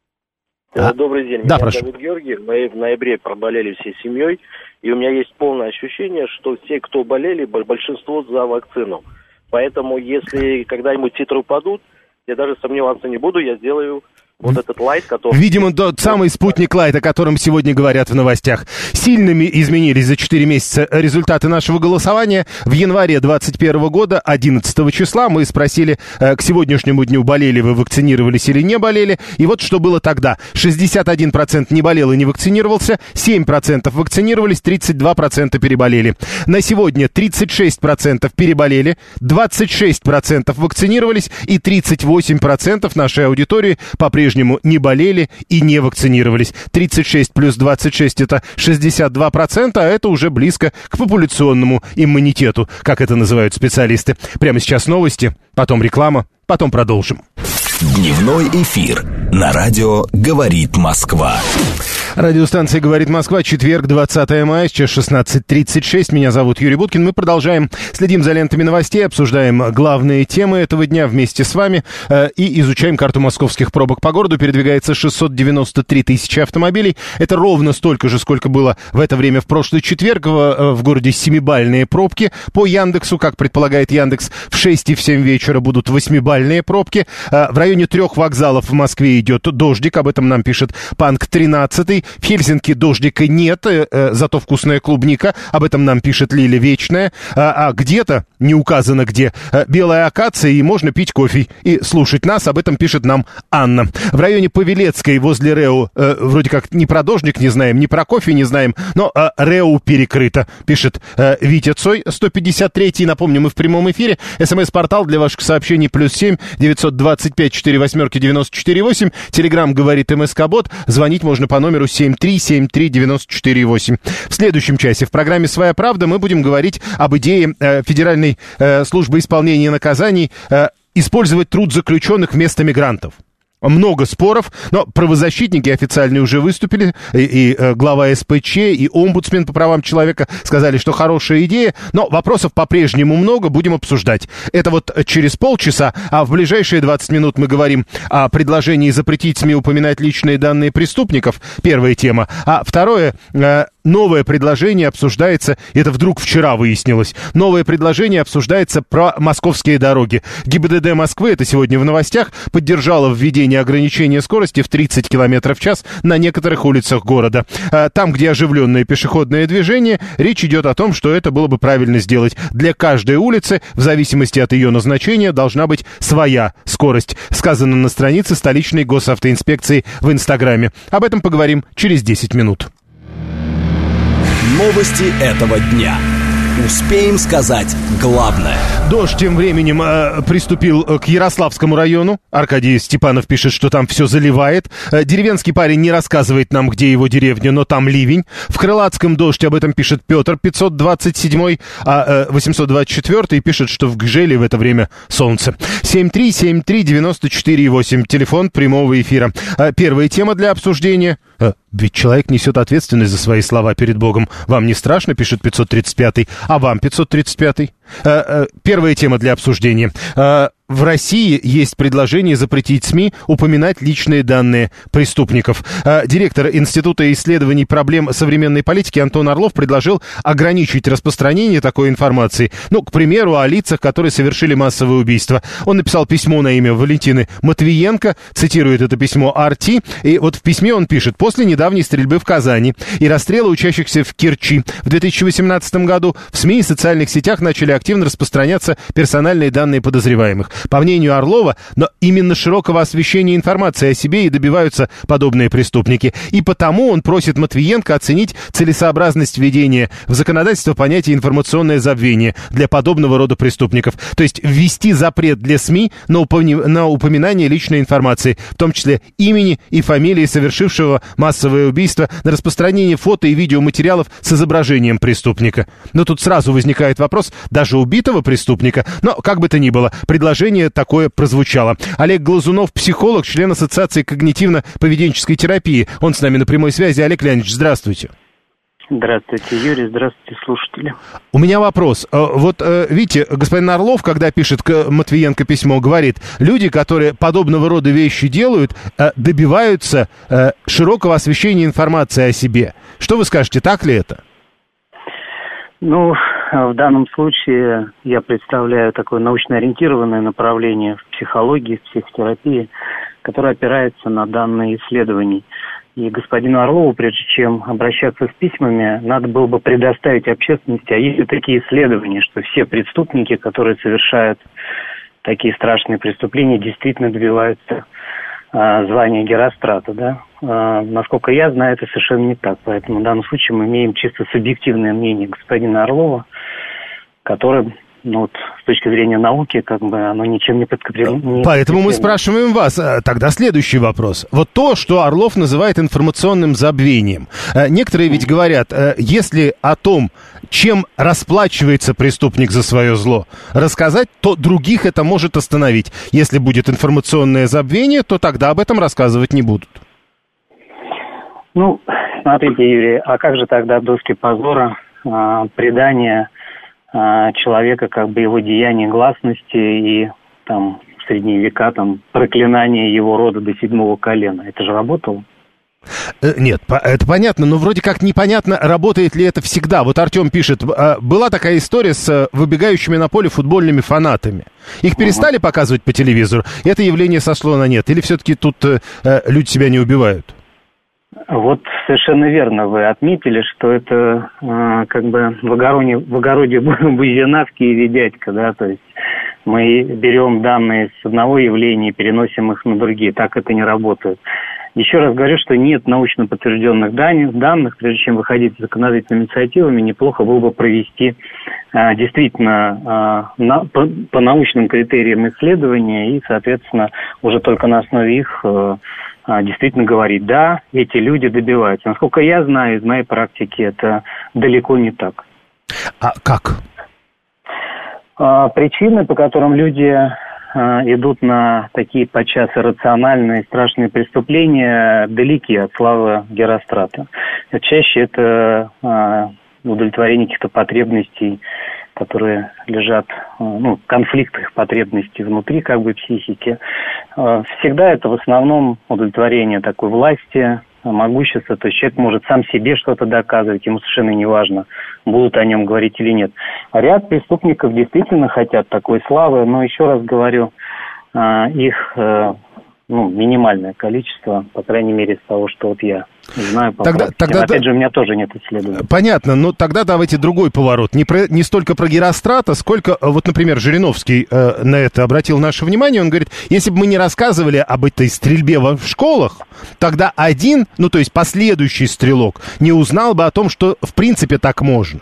Speaker 11: А? Добрый день.
Speaker 2: Да,
Speaker 11: Меня
Speaker 2: прошу.
Speaker 11: зовут Георгий. Мы в ноябре проболели всей семьей. И у меня есть полное ощущение, что те, кто болели, большинство за вакцину. Поэтому, если когда-нибудь титры упадут, я даже сомневаться не буду, я сделаю... Вот этот лайт, который...
Speaker 2: Видимо, тот самый спутник лайт, о котором сегодня говорят в новостях. Сильными изменились за четыре месяца результаты нашего голосования. В январе двадцать первого года, одиннадцатого числа, мы спросили, э, к сегодняшнему дню, болели вы, вакцинировались или не болели. И вот что было тогда. шестьдесят один процент не болел и не вакцинировался, семь процентов вакцинировались, тридцать два процента переболели. На сегодня тридцать шесть процентов переболели, двадцать шесть процентов вакцинировались и тридцать восемь процентов нашей аудитории по-прежнему по-прежнему не болели и не вакцинировались. тридцать шесть плюс двадцать шесть это шестьдесят два процента, а это уже близко к популяционному иммунитету, как это называют специалисты. Прямо сейчас новости, потом реклама, потом продолжим.
Speaker 1: Дневной эфир на радио «Говорит Москва».
Speaker 2: Радиостанция «Говорит Москва», четверг, двадцатое мая, сейчас шестнадцать тридцать шесть. Меня зовут Юрий Буткин. Мы продолжаем, следим за лентами новостей, обсуждаем главные темы этого дня вместе с вами э, и изучаем карту московских пробок по городу. Передвигается шестьсот девяносто три тысячи автомобилей. Это ровно столько же, сколько было в это время в прошлый четверг. В, в городе семибальные пробки по Яндексу. Как предполагает Яндекс, в шесть и в семь вечера будут восьмибальные пробки. Э, в районе трех вокзалов в Москве идет дождик. Об этом нам пишет Панк тринадцатый. В Хельсинки дождика нет, э, э, зато вкусная клубника. Об этом нам пишет Лиля Вечная. А, а где-то, не указано где, э, белая акация, и можно пить кофе и слушать нас. Об этом пишет нам Анна. В районе Павелецкой возле РЭУ э, вроде как ни про дождик не знаем, ни про кофе не знаем, но э, РЭУ перекрыто, пишет э, Витя Цой. сто пятьдесят третий, напомню, мы в прямом эфире. СМС-портал для ваших сообщений плюс семь девятьсот двадцать пять четыре восьмерки девяносто четыре восемь. Телеграм говорит МСК-бот. Звонить можно по номеру семь три семь три девяносто четыре восемь. В следующем часе в программе «Своя правда» мы будем говорить об идее э, Федеральной э, службы исполнения наказаний э, использовать труд заключенных вместо мигрантов. Много споров, но правозащитники официально уже выступили, и, и э, глава эс пэ че, и омбудсмен по правам человека сказали, что хорошая идея, но вопросов по-прежнему много, будем обсуждать. Это вот через полчаса, а в ближайшие двадцать минут мы говорим о предложении запретить СМИ упоминать личные данные преступников, первая тема, а второе, э, новое предложение обсуждается, это вдруг вчера выяснилось, новое предложение обсуждается про московские дороги. ГИБДД Москвы, это сегодня в новостях, поддержала введение ограничения скорости в тридцать километров в час на некоторых улицах города. Там, где оживленное пешеходное движение, речь идет о том, что это было бы правильно сделать. Для каждой улицы, в зависимости от ее назначения, должна быть своя скорость. Сказано на странице столичной госавтоинспекции в Инстаграме. Об этом поговорим через десять минут.
Speaker 1: Новости этого дня. Успеем сказать главное.
Speaker 2: Дождь тем временем э, приступил к Ярославскому району. Аркадий Степанов пишет, что там все заливает. Э, деревенский парень не рассказывает нам, где его деревня, но там ливень. В Крылатском дождь, об этом пишет Петр пятьсот двадцать семь, а э, восемьсот двадцать четыре пишет, что в Гжеле в это время солнце. семь три семь три девяносто четыре восемь, телефон прямого эфира. Э, первая тема для обсуждения. Э, ведь человек несет ответственность за свои слова перед Богом. Вам не страшно, пишет пятьсот тридцать пять. А вам пятьсот тридцать пять? Первая тема для обсуждения. В России есть предложение запретить СМИ упоминать личные данные преступников. Директор Института исследований проблем современной политики Антон Орлов предложил ограничить распространение такой информации. Ну, к примеру, о лицах, которые совершили массовое убийство. Он написал письмо на имя Валентины Матвиенко, цитирует это письмо ар ти, и вот в письме он пишет: «После недавней стрельбы в Казани и расстрела учащихся в Керчи в две тысячи восемнадцатом году в СМИ и социальных сетях начали активно распространяться персональные данные подозреваемых. По мнению Орлова, но именно широкого освещения информации о себе и добиваются подобные преступники. И потому он просит Матвиенко оценить целесообразность введения в законодательство понятия информационное забвение для подобного рода преступников. То есть ввести запрет для СМИ на, упомя... на упоминание личной информации, в том числе имени и фамилии совершившего массовое убийство, на распространение фото и видеоматериалов с изображением преступника. Но тут сразу возникает вопрос даже убитого преступника. Но, как бы то ни было, предложение такое прозвучало. Олег Глазунов, психолог, член Ассоциации когнитивно-поведенческой терапии. Он с нами на прямой связи. Олег Леонидович, здравствуйте.
Speaker 12: Здравствуйте, Юрий, здравствуйте, слушатели.
Speaker 2: У меня вопрос. Вот видите, господин Орлов, когда пишет к Матвиенко письмо, говорит, люди, которые подобного рода вещи делают, добиваются широкого освещения информации о себе. Что вы скажете, так ли это?
Speaker 12: Ну, в данном случае я представляю такое научно-ориентированное направление в психологии, в психотерапии, которое опирается на данные исследований. И господину Орлову, прежде чем обращаться с письмами, надо было бы предоставить общественности, а есть ли такие исследования, что все преступники, которые совершают такие страшные преступления, действительно добиваются а, звания Герострата, да? А, насколько я знаю, это совершенно не так. Поэтому в данном случае мы имеем чисто субъективное мнение господина Орлова, которое, ну вот, с точки зрения науки, как бы оно ничем не подкреплено.
Speaker 2: Поэтому мы спрашиваем вас. Тогда следующий вопрос. Вот то, что Орлов называет информационным забвением. Некоторые ведь говорят, если о том, чем расплачивается преступник за свое зло, рассказать, то других это может остановить. Если будет информационное забвение, то тогда об этом рассказывать не будут.
Speaker 12: Ну, смотрите, Юрий, а как же тогда доски позора, а, предание а, человека, как бы его деяния гласности и там в средние века там проклинание его рода до седьмого колена? Это же работало?
Speaker 2: Нет, это понятно, но вроде как непонятно, работает ли это всегда. Вот Артем пишет, была такая история с выбегающими на поле футбольными фанатами. Их перестали показывать по телевизору, это явление сошло на нет? Или все-таки тут э, люди себя не убивают?
Speaker 12: Вот совершенно верно вы отметили, что это э, как бы в огороде, в огороде Бузиновки и дядька, да, то есть мы берем данные с одного явления и переносим их на другие, так это не работает. Еще раз говорю, что нет научно подтвержденных данных, данных, прежде чем выходить с законодательными инициативами, неплохо было бы провести а, действительно а, на, по, по научным критериям исследования и, соответственно, уже только на основе их а, а, действительно говорить, да, эти люди добиваются. Насколько я знаю, из моей практики это далеко не так.
Speaker 2: А как?
Speaker 12: А, причины, по которым люди идут на такие подчас иррациональные, страшные преступления, далеки от славы Герострата. Чаще это а, удовлетворение каких-то потребностей, которые лежат, ну, конфликт их потребностей внутри как бы психики. А, всегда это в основном удовлетворение такой власти, могущества, то есть человек может сам себе что-то доказывать, ему совершенно не важно, будут о нем говорить или нет. А ряд преступников действительно хотят такой славы, но еще раз говорю, их ну, минимальное количество, по крайней мере, из того, что вот я знаю по
Speaker 2: тогда, тогда,
Speaker 12: опять же, у меня тоже нет исследований.
Speaker 2: Понятно, но тогда давайте другой поворот. Не, про, не столько про Герострата, сколько, вот, например, Жириновский э, на это обратил наше внимание. Он говорит, если бы мы не рассказывали об этой стрельбе в школах, тогда один, ну, то есть последующий стрелок, не узнал бы о том, что, в принципе, так можно.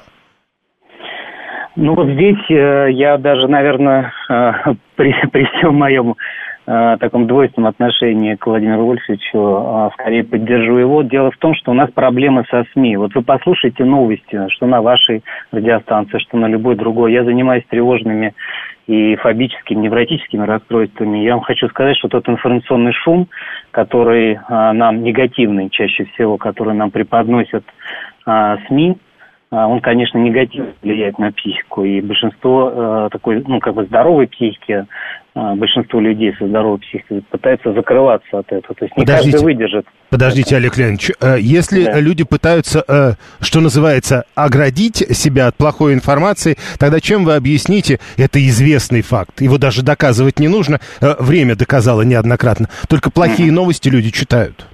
Speaker 12: Ну, вот здесь э, я даже, наверное, э, при, при всем моем в таком двойственном отношении к Владимиру Вольфовичу, скорее поддержу его. Дело в том, что у нас проблемы со СМИ. Вот вы послушайте новости, что на вашей радиостанции, что на любой другой. Я занимаюсь тревожными и фобическими, невротическими расстройствами. Я вам хочу сказать, что тот информационный шум, который нам негативный чаще всего, который нам преподносят СМИ, он, конечно, негативно влияет на психику. И большинство такой, ну, как бы здоровой психики, большинство людей со здоровой психикой пытаются закрываться от этого. То есть не
Speaker 2: Подождите.
Speaker 12: каждый выдержит.
Speaker 2: Подождите, Олег Леонидович, если да. люди пытаются, что называется, оградить себя от плохой информации, тогда чем вы объясните, это известный факт, его даже доказывать не нужно, время доказало неоднократно, только плохие mm-hmm. новости люди читают.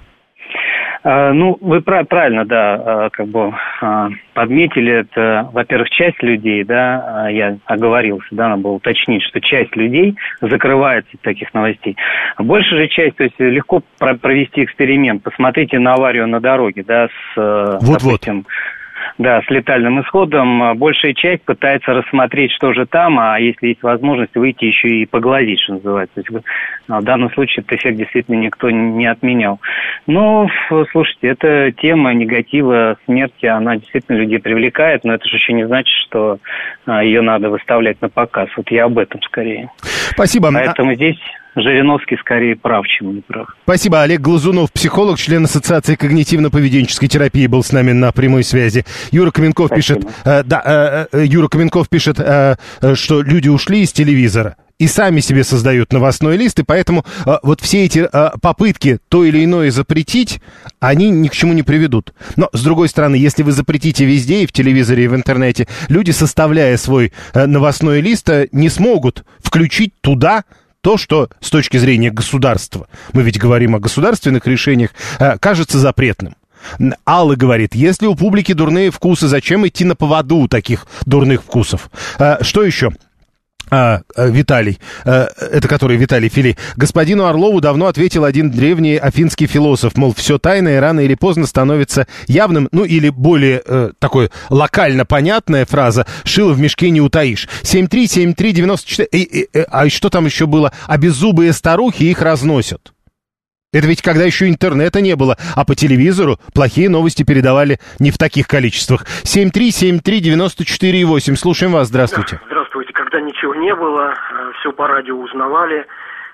Speaker 12: Ну, вы правильно, да, как бы подметили это, во-первых, часть людей, да, я оговорился, да, надо было уточнить, что часть людей закрывается от таких новостей. Большая же часть, то есть легко провести эксперимент, посмотрите на аварию на дороге, да, с,
Speaker 2: вот,
Speaker 12: допустим,
Speaker 2: вот.
Speaker 12: Да, с летальным исходом. Большая часть пытается рассмотреть, что же там, а если есть возможность, выйти еще и поглазеть, что называется. То есть, в данном случае этот эффект действительно никто не отменял. Но, слушайте, эта тема негатива, смерти, она действительно людей привлекает, но это же еще не значит, что ее надо выставлять на показ. Вот я об этом скорее.
Speaker 2: Спасибо.
Speaker 12: Поэтому здесь Жириновский скорее прав, чем не прав.
Speaker 2: Спасибо. Олег Глазунов, психолог, член Ассоциации когнитивно-поведенческой терапии, был с нами на прямой связи. Юра Каменков Спасибо. пишет, э, да, э, Юра Каменков пишет, э, что люди ушли из телевизора и сами себе создают новостной лист, и поэтому э, вот все эти э, попытки то или иное запретить, они ни к чему не приведут. Но, с другой стороны, если вы запретите везде, и в телевизоре, и в интернете, люди, составляя свой э, новостной лист, э, не смогут включить туда то, что с точки зрения государства, мы ведь говорим о государственных решениях, э, кажется запретным. Алла говорит, если у публики дурные вкусы, зачем идти на поводу у таких дурных вкусов? Э, что еще? А, Виталий, это который Виталий Фили. Господину Орлову давно ответил один древний афинский философ, мол, все тайное рано или поздно становится явным, ну или более э, такой локально понятная фраза «шило в мешке не утаишь». семь три семь три девяносто четыре, э, э, э, а что там еще было? А беззубые старухи их разносят. Это ведь когда еще интернета не было, а по телевизору плохие новости передавали не в таких количествах. семь три семь три девяносто четыре восемь. Слушаем вас, здравствуйте.
Speaker 6: Здравствуйте. Когда ничего не было, все по радио узнавали.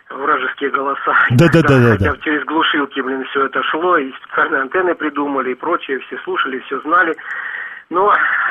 Speaker 6: вражеские голоса.
Speaker 2: Да-да-да.
Speaker 6: Хотя через глушилки, блин, все это шло, и специальные антенны придумали, и прочее, все слушали, все знали. Но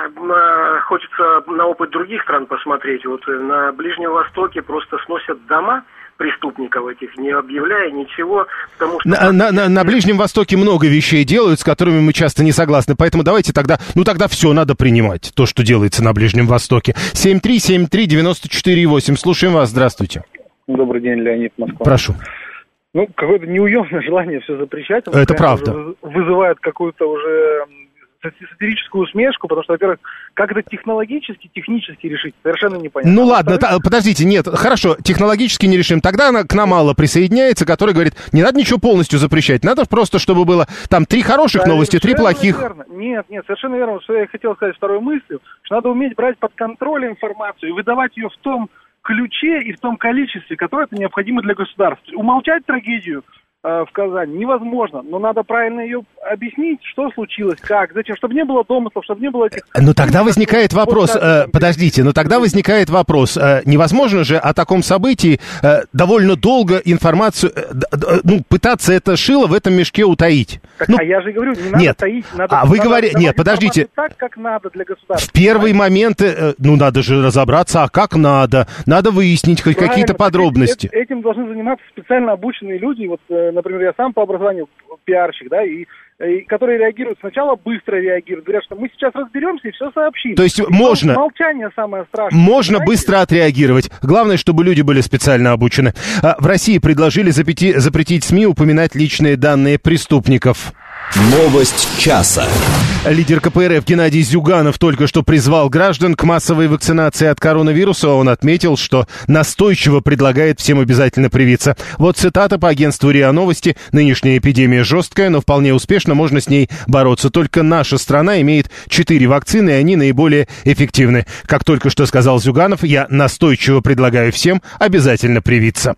Speaker 6: э, хочется на опыт других стран посмотреть. Вот на Ближнем Востоке просто сносят дома преступников этих, не объявляя ничего, потому что...
Speaker 2: На, на, на, на Ближнем Востоке много вещей делают, с которыми мы часто не согласны, поэтому давайте тогда, ну тогда все надо принимать, то, что делается на Ближнем Востоке. семь три семь три девять четыре восемь, слушаем вас, здравствуйте.
Speaker 13: Добрый день, Леонид, Москва.
Speaker 2: Прошу.
Speaker 13: Ну, какое-то неуемное желание все запрещать.
Speaker 2: Это правда.
Speaker 13: Вызывает какую-то уже сатирическую усмешку, потому что, во-первых, как это технологически, технически решить, совершенно непонятно.
Speaker 2: Ну ладно, та, подождите, нет, хорошо, технологически не решим. Тогда она к нам Алла присоединяется, который говорит, не надо ничего полностью запрещать, надо просто, чтобы было там три хороших да, новости, три плохих.
Speaker 13: Верно. Нет, нет, совершенно верно. Что я хотел сказать второй мыслью, что надо уметь брать под контроль информацию и выдавать ее в том ключе и в том количестве, которое это необходимо для государства. Умолчать трагедию э, в Казани невозможно, но надо правильно ее объяснить, что случилось, как, зачем, чтобы не было домыслов, чтобы не было этих...
Speaker 2: Ну тогда возникает вопрос, э, подождите, но тогда возникает вопрос, э, невозможно же о таком событии э, довольно долго информацию, э, э, ну пытаться это шило в этом мешке утаить.
Speaker 13: Так,
Speaker 2: ну,
Speaker 13: а я же говорю, не надо
Speaker 2: нет.
Speaker 13: таить, надо...
Speaker 2: А вы
Speaker 13: надо
Speaker 2: говорите, нет, подождите.
Speaker 13: Так, как надо для государства.
Speaker 2: В первый момент, э, ну надо же разобраться, а как надо, надо выяснить хоть
Speaker 13: Правильно,
Speaker 2: какие-то подробности.
Speaker 13: Этим, этим должны заниматься специально обученные люди, вот, э, например, я сам по образованию пиарщик, да, и И, которые реагируют сначала, быстро реагируют. Говорят, что мы сейчас разберемся и все сообщим.
Speaker 2: То есть
Speaker 13: и
Speaker 2: можно...
Speaker 13: Молчание самое страшное.
Speaker 2: Можно понимаете? Быстро отреагировать. Главное, чтобы люди были специально обучены. В России предложили запрети... запретить СМИ упоминать личные данные преступников.
Speaker 1: Новость часа.
Speaker 2: Лидер ка пэ эр эф Геннадий Зюганов только что призвал граждан к массовой вакцинации от коронавируса. Он отметил, что настойчиво предлагает всем обязательно привиться. Вот цитата по агентству РИА Новости. «Нынешняя эпидемия жесткая, но вполне успешно можно с ней бороться. Только наша страна имеет четыре вакцины, и они наиболее эффективны. Как только что сказал Зюганов, я настойчиво предлагаю всем обязательно привиться».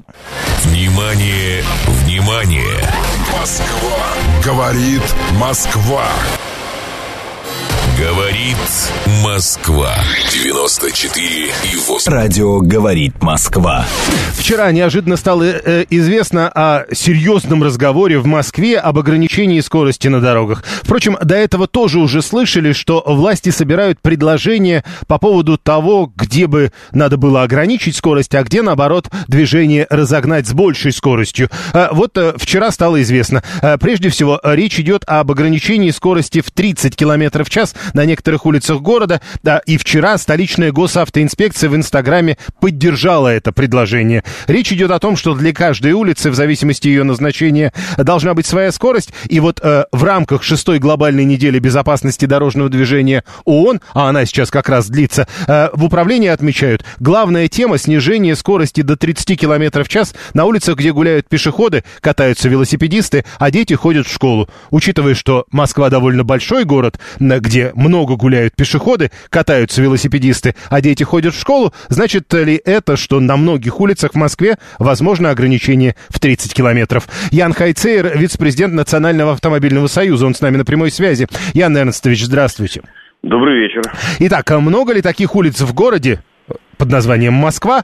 Speaker 14: Внимание, внимание! Москва! Говорит Москва. Говорит Москва. девяносто четыре и восемь.
Speaker 1: Радио «Говорит Москва».
Speaker 2: Вчера неожиданно стало э, известно о серьезном разговоре в Москве об ограничении скорости на дорогах. Впрочем, до этого тоже уже слышали, что власти собирают предложения по поводу того, где бы надо было ограничить скорость, а где, наоборот, движение разогнать с большей скоростью. Э, вот э, вчера стало известно. Э, прежде всего, речь идет об ограничении скорости в тридцать километров в час на некоторых улицах города. Да, и вчера столичная госавтоинспекция в Инстаграме поддержала это предложение. Речь идет о том, что для каждой улицы, в зависимости от ее назначения, должна быть своя скорость. И вот э, в рамках шестой глобальной недели безопасности дорожного движения ООН, а она сейчас как раз длится, э, в управлении отмечают, главная тема — снижение скорости до тридцать километров в час на улицах, где гуляют пешеходы, катаются велосипедисты, а дети ходят в школу. Учитывая, что Москва довольно большой город, где много гуляют пешеходы, катаются велосипедисты, а дети ходят в школу, значит ли это, что на многих улицах в Москве возможно ограничение в тридцать километров? Ян Хайцейер, вице-президент Национального автомобильного союза, он с нами на прямой связи. Ян Эрнстович, здравствуйте.
Speaker 15: Добрый вечер.
Speaker 2: Итак, много ли таких улиц в городе под названием Москва,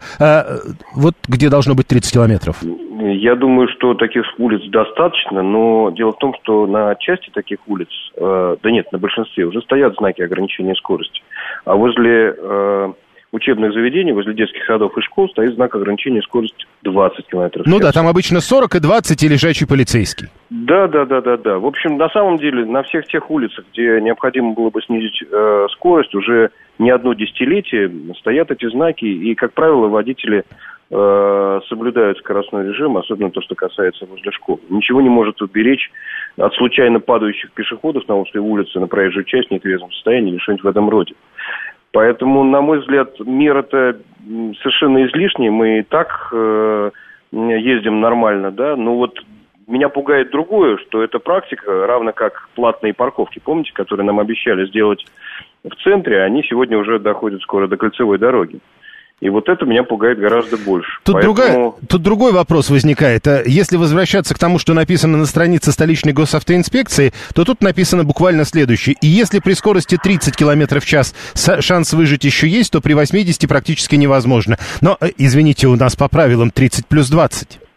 Speaker 2: вот где должно быть тридцать километров?
Speaker 15: Я думаю, что таких улиц достаточно, но дело в том, что на части таких улиц, э, да нет, на большинстве уже стоят знаки ограничения скорости. А возле э, учебных заведений, возле детских садов и школ стоит знак ограничения скорости двадцать километров в час.
Speaker 2: Ну да, там обычно сорок и двадцать и лежачий полицейский.
Speaker 15: Да, да, да, да, да. В общем, на самом деле, на всех тех улицах, где необходимо было бы снизить э, скорость, уже не одно десятилетие стоят эти знаки, и, как правило, водители соблюдают скоростной режим, особенно то, что касается возле школ. Ничего не может уберечь от случайно падающих пешеходов на узкой улице, на проезжую часть в нетрезвом состоянии или что-нибудь в этом роде. Поэтому, на мой взгляд, мера-то совершенно излишняя. Мы и так э, ездим нормально, да, но вот меня пугает другое, что эта практика, равно как платные парковки, помните, которые нам обещали сделать в центре, они сегодня уже доходят скоро до кольцевой дороги. И вот это меня пугает гораздо больше.
Speaker 2: Тут,
Speaker 15: Поэтому...
Speaker 2: другая, тут другой вопрос возникает. Если возвращаться к тому, что написано на странице столичной госавтоинспекции, то тут написано буквально следующее. И если при скорости тридцать километров в час шанс выжить еще есть, то при восьмидесяти практически невозможно. Но, извините, у нас по правилам тридцать плюс двадцать.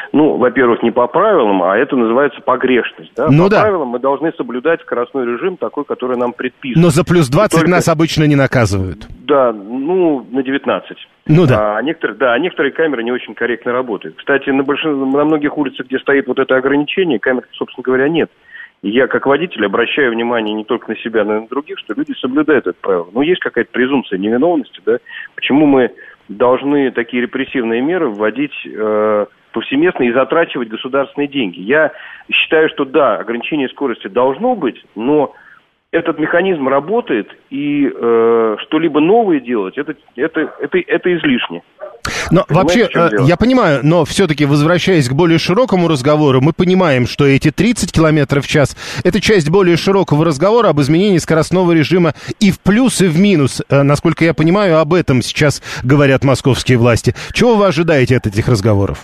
Speaker 15: ну, во-первых, не по правилам, а это называется погрешность. Да?
Speaker 2: Ну
Speaker 15: по
Speaker 2: да.
Speaker 15: правилам мы должны соблюдать скоростной режим такой, который нам предписан.
Speaker 2: Но за плюс двадцать
Speaker 15: только...
Speaker 2: нас обычно не наказывают.
Speaker 15: Да, ну, на девятнадцать.
Speaker 2: Ну да.
Speaker 15: А некоторые, да, а некоторые камеры не очень корректно работают. Кстати, на, большин... на многих улицах, где стоит вот это ограничение, камер, собственно говоря, нет. И я, как водитель, обращаю внимание не только на себя, но и на других, что люди соблюдают это правило. Ну, есть какая-то презумпция невиновности, да? Почему мы должны такие репрессивные меры вводить э, повсеместно и затрачивать государственные деньги? Я считаю, что да, ограничение скорости должно быть, но этот механизм работает, и э, что-либо новое делать, это, это, это, это излишне.
Speaker 2: Но
Speaker 15: Понимаете,
Speaker 2: вообще, я понимаю, но все-таки, возвращаясь к более широкому разговору, мы понимаем, что эти тридцать километров в час — это часть более широкого разговора об изменении скоростного режима и в плюс, и в минус. Насколько я понимаю, об этом сейчас говорят московские власти. Чего вы ожидаете от этих разговоров?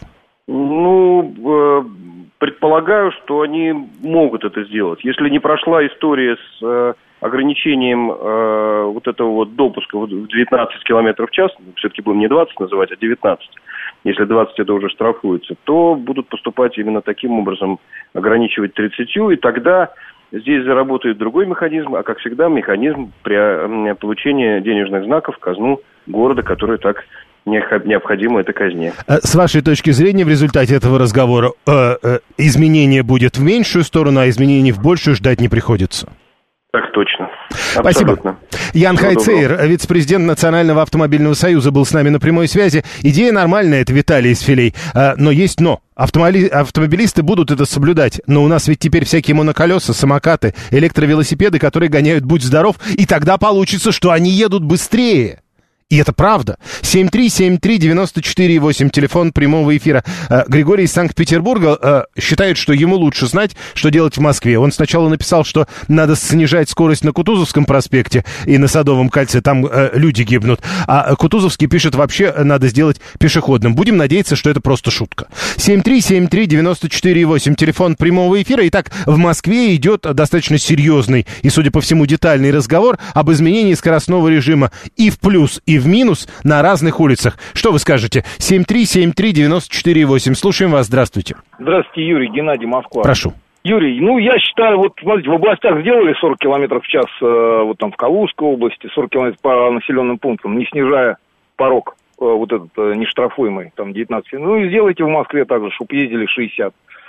Speaker 15: Ну, э, предполагаю, что они могут это сделать. Если не прошла история с э, ограничением э, вот этого вот допуска в девятнадцать километров в час, все-таки будем не двадцать называть, а девятнадцать, если двадцать это уже штрафуется, то будут поступать именно таким образом, ограничивать тридцатью, и тогда здесь заработает другой механизм, а, как всегда, механизм при получении денежных знаков в казну города, который так необходимо это казне.
Speaker 2: С вашей точки зрения, в результате этого разговора э, э, изменение будет в меньшую сторону, а изменений в большую ждать не приходится?
Speaker 15: Так точно.
Speaker 2: Спасибо. Ян Хайцейр, вице-президент Национального автомобильного союза, был с нами на прямой связи. Идея нормальная, это Виталий из Филей. Но есть но. Автомобили... Автомобилисты будут это соблюдать. Но у нас ведь теперь всякие моноколеса, самокаты, электровелосипеды, которые гоняют «Будь здоров», и тогда получится, что они едут быстрее. И это правда. семь три семь три девять четыре восемь, телефон прямого эфира. Григорий из Санкт-Петербурга считает, что ему лучше знать, что делать в Москве. Он сначала написал, что надо снижать скорость на Кутузовском проспекте и на Садовом кольце, там люди гибнут. А Кутузовский пишет, вообще надо сделать пешеходным. Будем надеяться, что это просто шутка. семь три семь три девять четыре восемь, телефон прямого эфира. Итак, в Москве идет достаточно серьезный и, судя по всему, детальный разговор об изменении скоростного режима и в плюс, и в минус на разных улицах. Что вы скажете? семь три семь три девять четыре восемь. Слушаем вас. Здравствуйте.
Speaker 16: Здравствуйте, Юрий, Геннадий, Москва.
Speaker 2: Прошу.
Speaker 16: Юрий, ну, я считаю, вот, смотрите, в областях сделали сорок километров в час, э, вот там в Калужской области, сорок километров по населенным пунктам, не снижая порог, э, вот этот э, нештрафуемый, там, девятнадцать. Ну, и сделайте в Москве так же, чтобы ездили шестьдесят.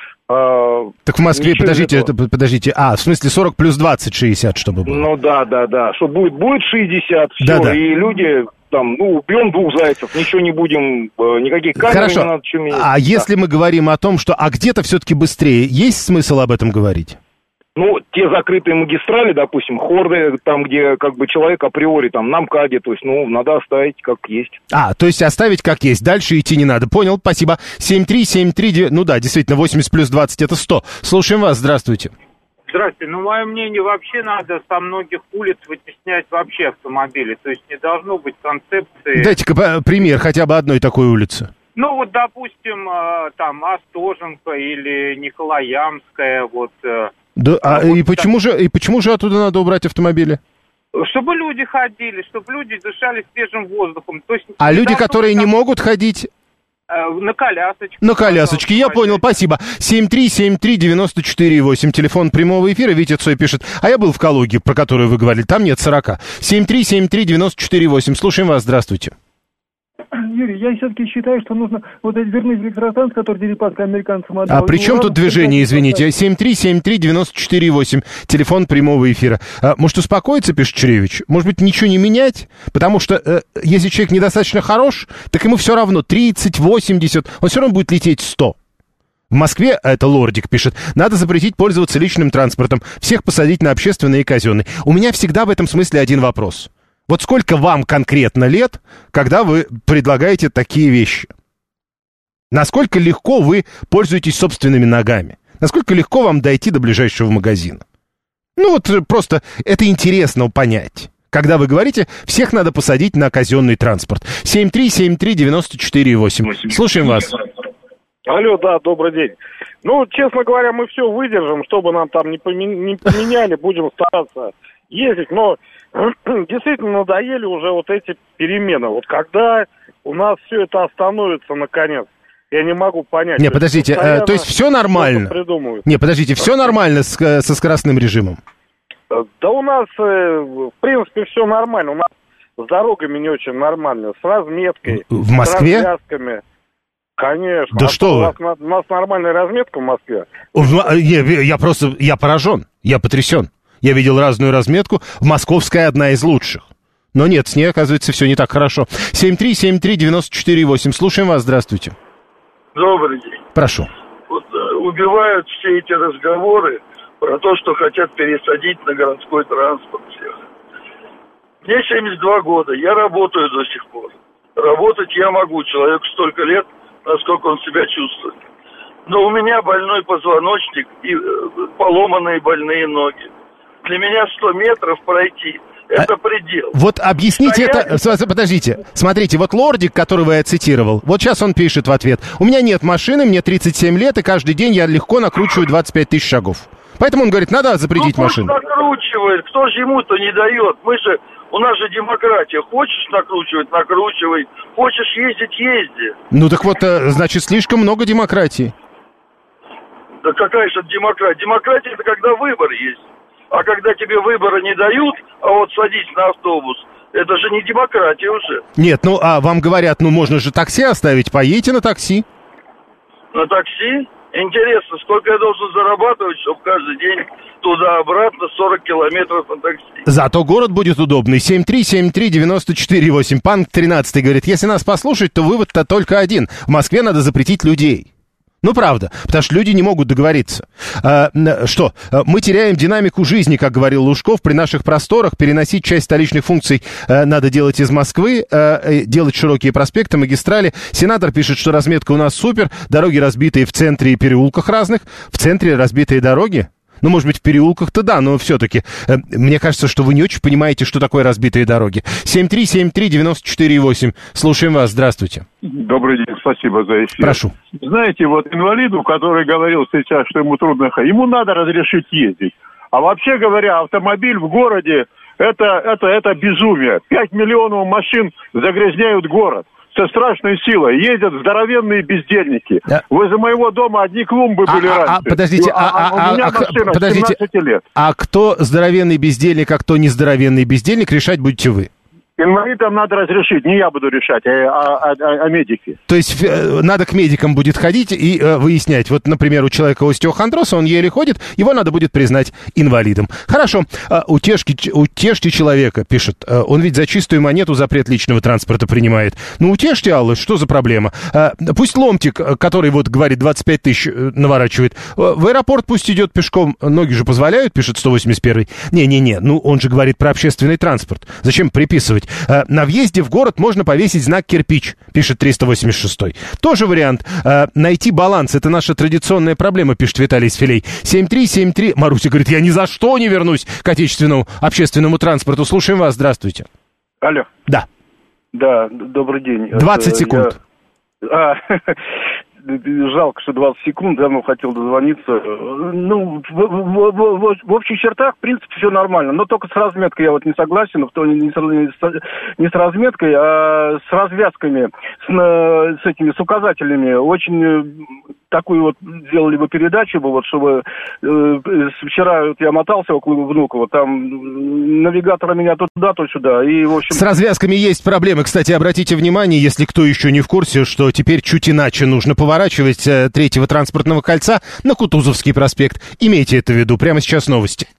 Speaker 16: А,
Speaker 2: так в Москве, подождите, это, подождите, а, в смысле сорок плюс двадцать, шестьдесят, чтобы было.
Speaker 16: Ну, да, да, да, что будет, будет шестьдесят, все, да, да. И люди... Там, ну, убьем двух зайцев, ничего не будем, э, никаких камер
Speaker 2: Хорошо.
Speaker 16: не надо что менять.
Speaker 2: А
Speaker 16: да.
Speaker 2: если мы говорим о том, что, а где-то все-таки быстрее, есть смысл об этом говорить?
Speaker 16: Ну, те закрытые магистрали, допустим, хорды, там, где как бы человек априори, там, на МКАДе, то есть, ну, надо оставить как есть.
Speaker 2: А, то есть оставить как есть, дальше идти не надо. Понял, спасибо. семь три семь три девять, ну да, действительно, восемьдесят плюс двадцать это сто. Слушаем вас, здравствуйте.
Speaker 17: Здравствуйте. Ну, мое мнение, вообще надо со многих улиц вытеснять вообще автомобили. То есть не должно быть концепции...
Speaker 2: Дайте-ка пример хотя бы одной такой улицы.
Speaker 17: Ну, вот, допустим, там Остоженко или Николаямская, вот...
Speaker 2: Да, а
Speaker 17: вот
Speaker 2: и, почему же, и почему же оттуда надо убрать автомобили?
Speaker 17: Чтобы люди ходили, чтобы люди дышали свежим воздухом. То есть,
Speaker 2: а люди, которые там... не могут ходить...
Speaker 17: На колясочке.
Speaker 2: На колясочке, я понял, спасибо. семь три семь три девять четыре восемь, телефон прямого эфира. Витя Цой пишет, а я был в Калуге, про которую вы говорили, там нет сорока. семь три семь три девять четыре восемь, слушаем вас, здравствуйте.
Speaker 18: Юрий, я все-таки считаю, что нужно вот эти вернуть электротранс, который Дерипаска американцам отдал.
Speaker 2: А при чем тут движение, извините? семь три семь три девять четыре восемь, телефон прямого эфира. А, может, успокоиться, пишет Черевич? Может быть, ничего не менять? Потому что э, если человек недостаточно хорош, так ему все равно тридцать, восемьдесят, он все равно будет лететь сто. В Москве, это Лордик пишет, надо запретить пользоваться личным транспортом, всех посадить на общественный и казенный. У меня всегда в этом смысле один вопрос. Вот сколько вам конкретно лет, когда вы предлагаете такие вещи? Насколько легко вы пользуетесь собственными ногами? Насколько легко вам дойти до ближайшего магазина? Ну вот просто это интересно понять. Когда вы говорите, всех надо посадить на казенный транспорт. семь три семь три девять четыре восемь. Слушаем вас.
Speaker 19: Алло, да, добрый день. Ну, честно говоря, мы все выдержим, чтобы нам там не поменяли, будем стараться ездить, но действительно надоели уже вот эти перемены. Вот когда у нас все это остановится наконец, Я не могу понять.
Speaker 2: Не, подождите, э, то есть все нормально? Не, подождите, все нормально с, со скоростным режимом?
Speaker 19: Да у нас, э, в принципе, все нормально. У нас с дорогами не очень нормально, с разметкой.
Speaker 2: В Москве?
Speaker 19: С развязками. Конечно.
Speaker 2: Да
Speaker 19: а
Speaker 2: что
Speaker 19: у
Speaker 2: вы?
Speaker 19: нас, у нас нормальная разметка в Москве.
Speaker 2: В, я, я просто, я поражен, я потрясен. Я видел разную разметку, московская одна из лучших. Но нет, с ней, оказывается, все не так хорошо. семь три семь три девять четыре восемь. Слушаем вас, здравствуйте.
Speaker 20: Добрый день.
Speaker 2: Прошу.
Speaker 20: Вот, убивают все эти разговоры про то, что хотят пересадить на городской транспорт всех. Мне семьдесят два года, я работаю до сих пор. Работать я могу, человеку столько лет, насколько он себя чувствует. Но у меня больной позвоночник и поломанные больные ноги. Для меня сто метров пройти – это а, предел.
Speaker 2: Вот объясните
Speaker 20: Стоять...
Speaker 2: это, подождите, смотрите, вот лордик, которого я цитировал, вот сейчас он пишет в ответ: у меня нет машины, мне тридцать семь лет, и каждый день я легко накручиваю двадцать пять тысяч шагов. Поэтому он говорит, надо запретить
Speaker 20: ну,
Speaker 2: машину.
Speaker 20: Пусть накручивает, кто же ему-то не дает? Мы же, у нас же демократия, хочешь накручивать – накручивай, хочешь ездить – езди.
Speaker 2: Ну так вот, значит, слишком много демократии.
Speaker 20: Да какая же демократия? Демократия – это когда выбор есть. А когда тебе выбора не дают, а вот садись на автобус, это же не демократия уже.
Speaker 2: Нет, ну а вам говорят, ну можно же такси оставить, поедете на такси.
Speaker 20: На такси? Интересно, сколько я должен зарабатывать, чтобы каждый день туда-обратно сорок километров на такси?
Speaker 2: Зато город будет удобный. семь три семь три девять четыре восемь. Панк тринадцатый говорит, если нас послушать, то вывод-то только один. В Москве надо запретить людей. Ну, правда, потому что люди не могут договориться. А, что, мы теряем динамику жизни, как говорил Лужков, при наших просторах. Переносить часть столичных функций а, надо делать из Москвы, а, делать широкие проспекты, магистрали. Сенатор пишет, что разметка у нас супер, дороги разбитые в центре и переулках разных. В центре разбитые дороги? Ну, может быть, в переулках-то да, но все-таки э, мне кажется, что вы не очень понимаете, что такое разбитые дороги. семь три семь три девять четыре восемь. Слушаем вас. Здравствуйте.
Speaker 21: Добрый день. Спасибо за эфир.
Speaker 2: Прошу.
Speaker 21: Знаете, вот инвалиду, который говорил сейчас, что ему трудно ходить, ему надо разрешить ездить. А вообще говоря, автомобиль в городе это, это, это безумие. Пять миллионов машин загрязняют город. Со страшной силой. Ездят здоровенные бездельники. Да. Возле моего дома одни клумбы были а, раньше.
Speaker 2: А, подождите, а, а, а,
Speaker 21: у меня
Speaker 2: а,
Speaker 21: машина
Speaker 2: подождите,
Speaker 21: семнадцать лет.
Speaker 2: А кто здоровенный бездельник, а кто нездоровенный бездельник, решать будете вы?
Speaker 21: Инвалидам надо разрешить, не я буду решать, а, а, а, а медики.
Speaker 2: То есть э, надо к медикам будет ходить и э, выяснять. Вот, например, у человека остеохондроз, он еле ходит, его надо будет признать инвалидом. Хорошо, э, утешки, утешьте человека, пишет. Э, он ведь за чистую монету запрет личного транспорта принимает. Ну, утешьте, Алла, что за проблема? Э, пусть ломтик, который, вот, говорит, двадцать пять тысяч наворачивает, э, в аэропорт пусть идет пешком, ноги же позволяют, пишет сто восемьдесят первый. Не-не-не, ну, он же говорит про общественный транспорт. Зачем приписывать? На въезде в город можно повесить знак «Кирпич», пишет триста восемьдесят шестой. Тоже вариант. Найти баланс — это наша традиционная проблема, пишет Виталий Сфилей. семь три семь три. Маруся говорит, я ни за что не вернусь к отечественному общественному транспорту. Слушаем вас, здравствуйте.
Speaker 21: Алло.
Speaker 2: Да.
Speaker 21: Да, добрый день.
Speaker 2: двадцать секунд.
Speaker 21: Я... Жалко, что двадцать секунд, давно хотел дозвониться. Ну, в, в, в, в общих чертах, в принципе, все нормально. Но только с разметкой я вот не согласен. То не, с, не с разметкой, а с развязками, с, с этими, с указателями. Очень такую вот сделали бы передачу, бы, вот, чтобы э, вчера вот я мотался около Внуково, там навигатора меня то туда, то сюда. И, в общем...
Speaker 2: С развязками есть проблемы. Кстати, обратите внимание, если кто еще не в курсе, что теперь чуть иначе нужно поворачивать э, третьего транспортного кольца на Кутузовский проспект. Имейте это в виду. Прямо сейчас новости.